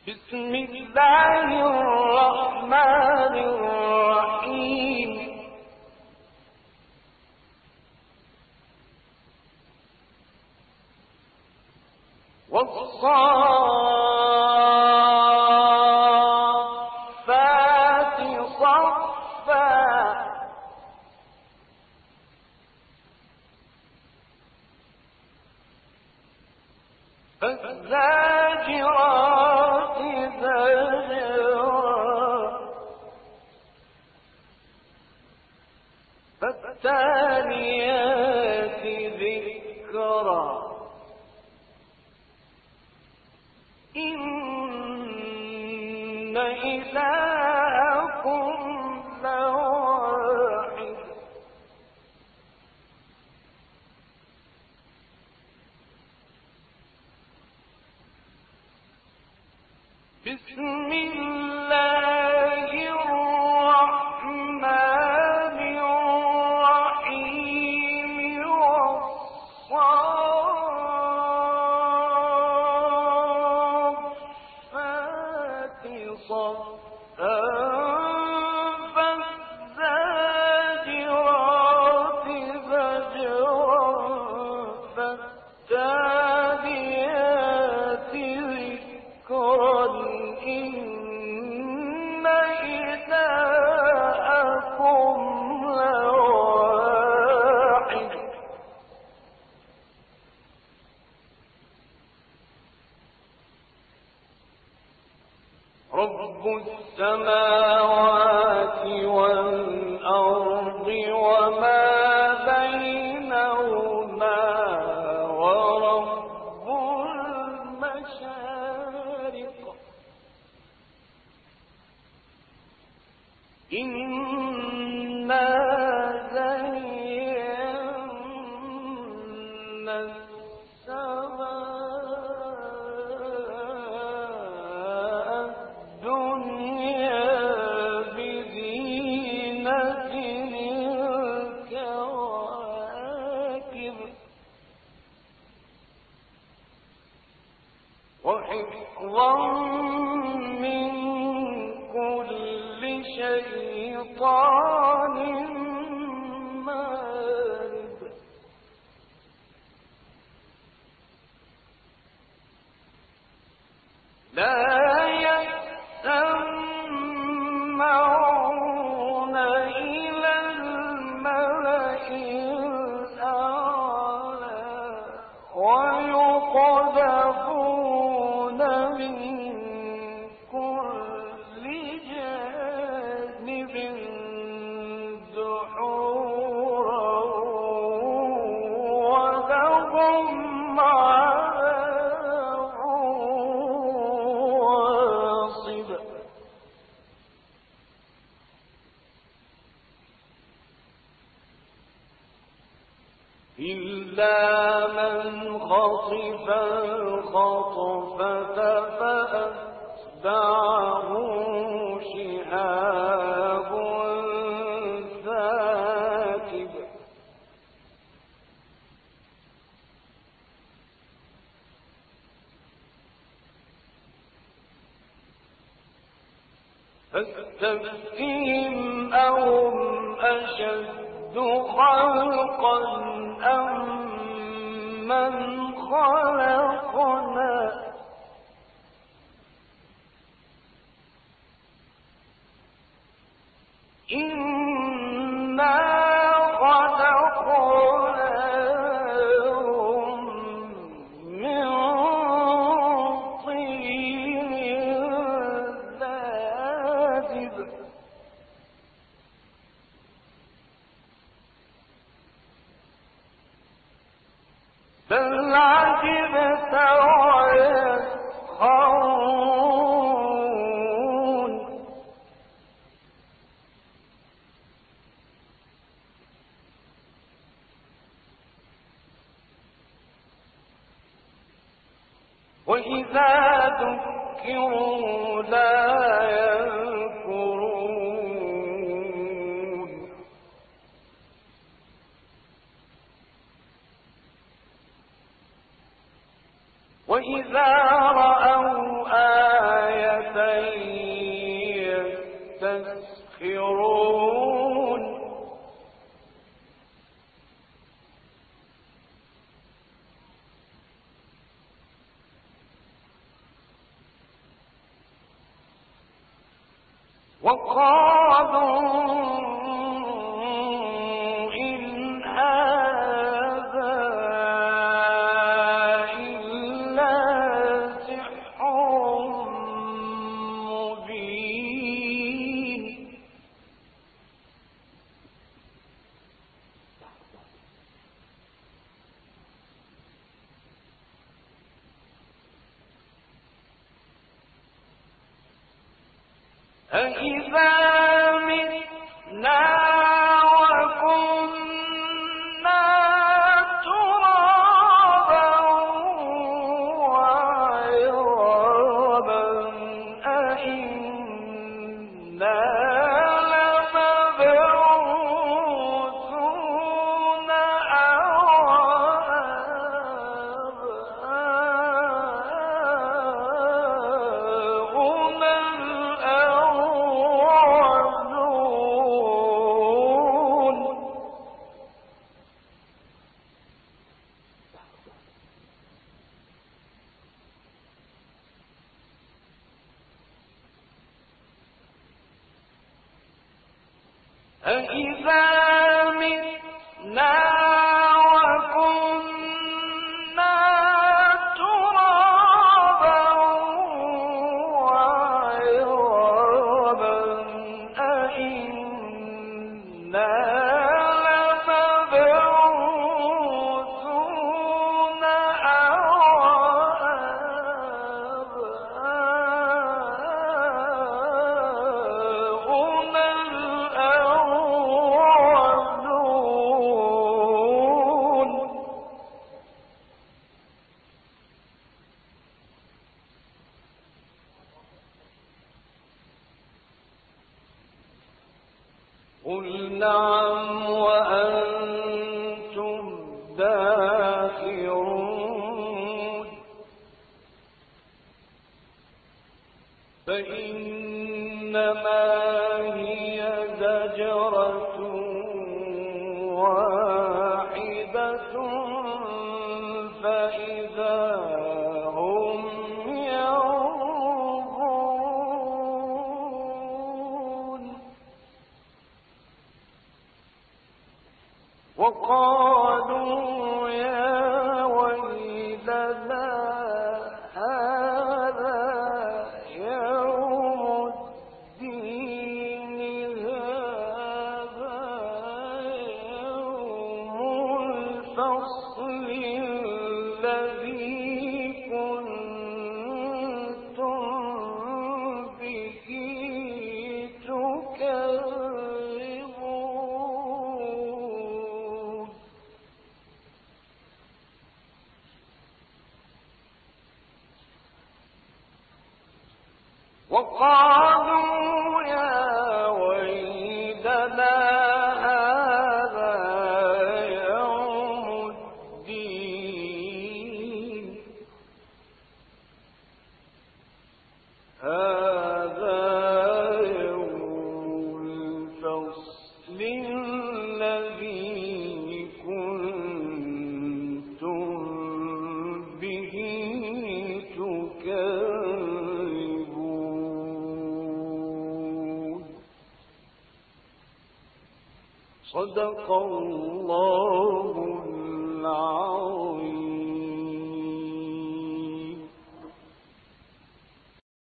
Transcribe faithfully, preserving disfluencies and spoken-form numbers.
بسم الله الرحمن الرحيم والصافات صفا فالزاجرات زجرا فالتاليات ذكرا إن إلهكم لواحد بسم الله الرحمن الرحيم والصافات صفا فالزاجرات زجرا فالتاليات ذكرا إن إلهكم لواحد رب السماوات والأرض وما بينهما ورب المشارق إنا زينا السماء الدنيا بزينة الكواكب وحفظا من كل شيطان مارد لا يسمعون إلى الملأ الأعلى ويقذفون من كل جانب دحورا ولهم عذاب واصب إلا من خطف الخطفة فأتبعه شهاب ثاقب فاستفتهم أهم أشد خلقا أم من خلقنا إنا خلقناهم من طين لازب بل عجبت ويسخرون وإذا ذكروا لا يذكرون وإذا رأوا آية وقالوا إن هذا إلا سحر مبين أإذا متنا وكنا ترابا وعظاما أإنا لمبعوثون أو آباؤنا الأولون أإذا متنا وكنا ترابا وعظاما أإنا لمبعوثون أو آباؤنا الأولون قل نعم وأنتم داخرون فإنما هي زجرة واحدة فإذا هم ينظرون وقالوا يا ويلنا هذا يوم الدين هذا يوم الفصل الذي كنتم به تكذبون وقالوا يا ويلنا هذا يوم الدين هذا يوم الفصل الذي كنتم به تكذبون صدق الله العظيم.